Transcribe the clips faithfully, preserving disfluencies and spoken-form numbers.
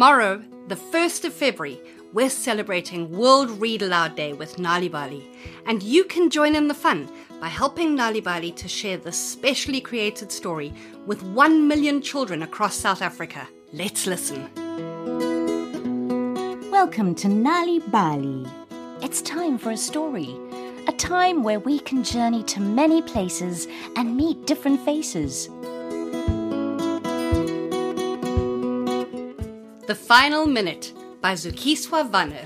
Tomorrow, the first of February, we're celebrating World Read Aloud Day with Nalibali, and you can join in the fun by helping Nalibali to share this specially created story with one million children across South Africa. Let's listen. Welcome to Nalibali. It's time for a story, a time where we can journey to many places and meet different faces. The Final Minute by Zukiswa Vanner.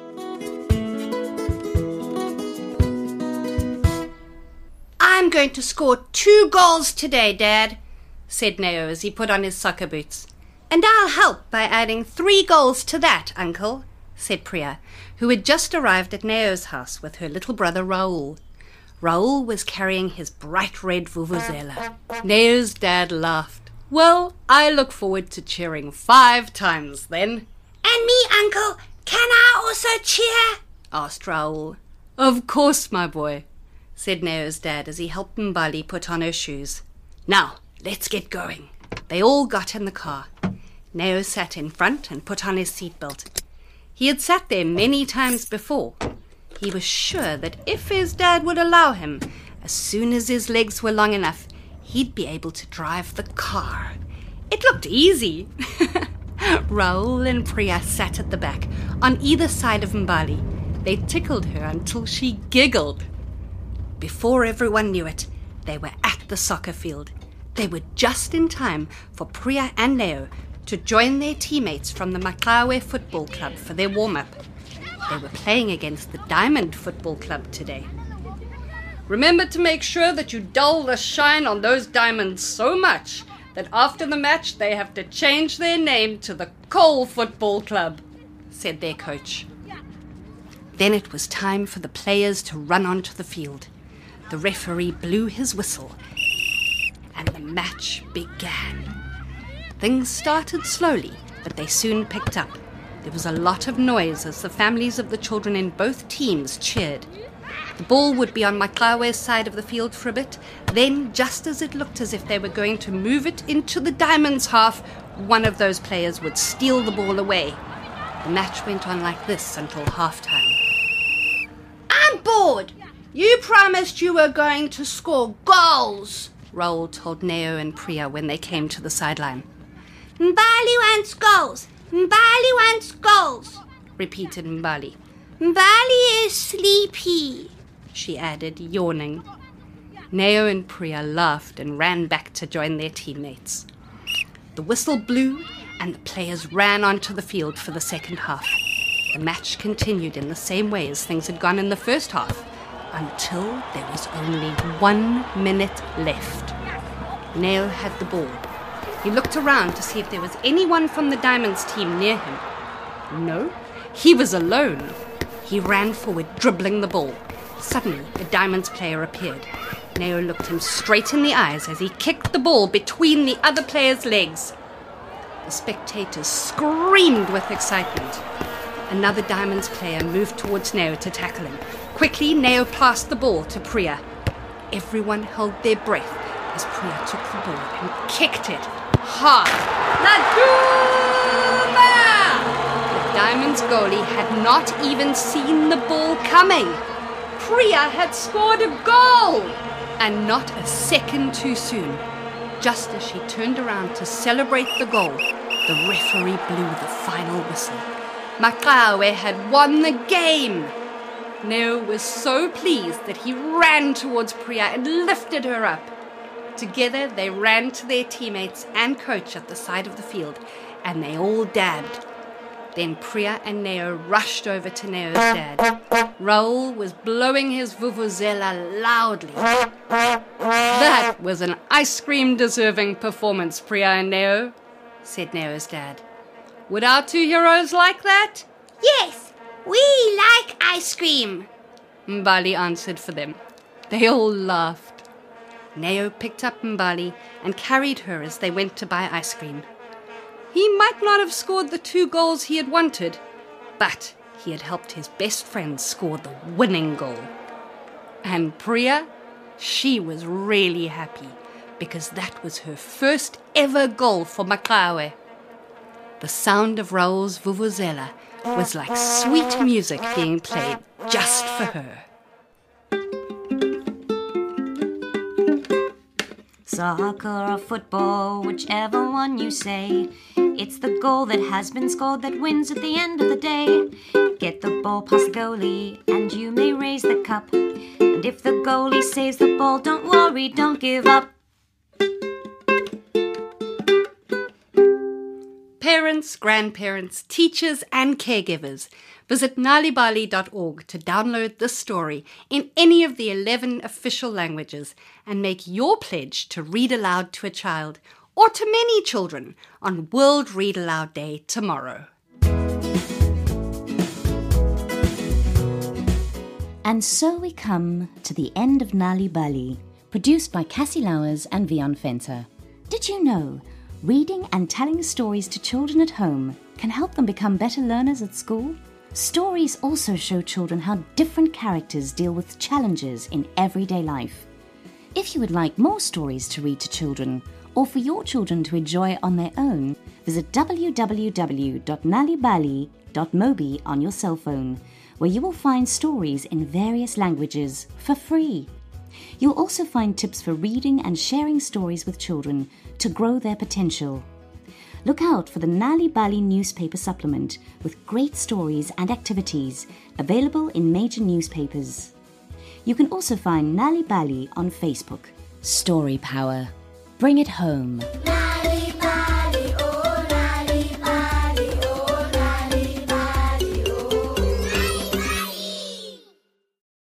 I'm going to score two goals today, Dad, said Neo as he put on his soccer boots. And I'll help by adding three goals to that, Uncle, said Priya, who had just arrived at Neo's house with her little brother Raoul. Raoul was carrying his bright red vuvuzela. Neo's dad laughed. Well, I look forward to cheering five times then. And me, Uncle, can I also cheer? Asked Raoul. Of course, my boy, said Neo's dad as he helped Mbali put on her shoes. Now, let's get going. They all got in the car. Neo sat in front and put on his seatbelt. He had sat there many times before. He was sure that if his dad would allow him, as soon as his legs were long enough, he'd be able to drive the car. It looked easy. Raoul and Priya sat at the back, on either side of Mbali. They tickled her until she giggled. Before everyone knew it, they were at the soccer field. They were just in time for Priya and Neo to join their teammates from the Maklawe Football Club for their warm-up. They were playing against the Diamond Football Club today. Remember to make sure that you dull the shine on those diamonds so much that after the match they have to change their name to the Coal Football Club, said their coach. Then it was time for the players to run onto the field. The referee blew his whistle, and the match began. Things started slowly, but they soon picked up. There was a lot of noise as the families of the children in both teams cheered. The ball would be on Maklawe's side of the field for a bit. Then, just as it looked as if they were going to move it into the Diamonds' half, one of those players would steal the ball away. The match went on like this until halftime. I'm bored. You promised you were going to score goals, Raoul told Neo and Priya when they came to the sideline. Mbali wants goals. Mbali wants goals, repeated Mbali. Mbali is sleepy, she added, yawning. Neo and Priya laughed and ran back to join their teammates. The whistle blew and the players ran onto the field for the second half. The match continued in the same way as things had gone in the first half, until there was only one minute left. Neo had the ball. He looked around to see if there was anyone from the Diamonds team near him. No, he was alone. He ran forward, dribbling the ball. Suddenly, a Diamonds player appeared. Neo looked him straight in the eyes as he kicked the ball between the other player's legs. The spectators screamed with excitement. Another Diamonds player moved towards Neo to tackle him. Quickly, Neo passed the ball to Priya. Everyone held their breath as Priya took the ball and kicked it hard. Laduma! The Diamonds goalie had not even seen the ball coming. Priya had scored a goal! And not a second too soon. Just as she turned around to celebrate the goal, the referee blew the final whistle. Maklawe had won the game! Neo was so pleased that he ran towards Priya and lifted her up. Together they ran to their teammates and coach at the side of the field, and they all dabbed. Then Priya and Neo rushed over to Neo's dad. Raoul was blowing his vuvuzela loudly. That was an ice cream-deserving performance, Priya and Neo, said Neo's dad. Would our two heroes like that? Yes, we like ice cream, Mbali answered for them. They all laughed. Neo picked up Mbali and carried her as they went to buy ice cream. He might not have scored the two goals he had wanted, but he had helped his best friend score the winning goal. And Priya, she was really happy because that was her first ever goal for Maklawe. The sound of Raoul's vuvuzela was like sweet music being played just for her. Soccer or football, whichever one you say, it's the goal that has been scored that wins at the end of the day. Get the ball past the goalie and you may raise the cup. And if the goalie saves the ball, don't worry, don't give up. Parents, grandparents, teachers and caregivers, visit nali bali dot org to download this story in any of the eleven official languages and make your pledge to read aloud to a child or to many children on World Read Aloud Day tomorrow. And so we come to the end of Nali Bali, produced by Cassie Lowers and Vion Fenter. Did you know reading and telling stories to children at home can help them become better learners at school? Stories also show children how different characters deal with challenges in everyday life. If you would like more stories to read to children, or for your children to enjoy on their own, visit w w w dot nali bali dot mobi on your cell phone, where you will find stories in various languages for free. You'll also find tips for reading and sharing stories with children to grow their potential. Look out for the Nali Bali newspaper supplement with great stories and activities available in major newspapers. You can also find Nali Bali on Facebook. Story Power. Bring it home.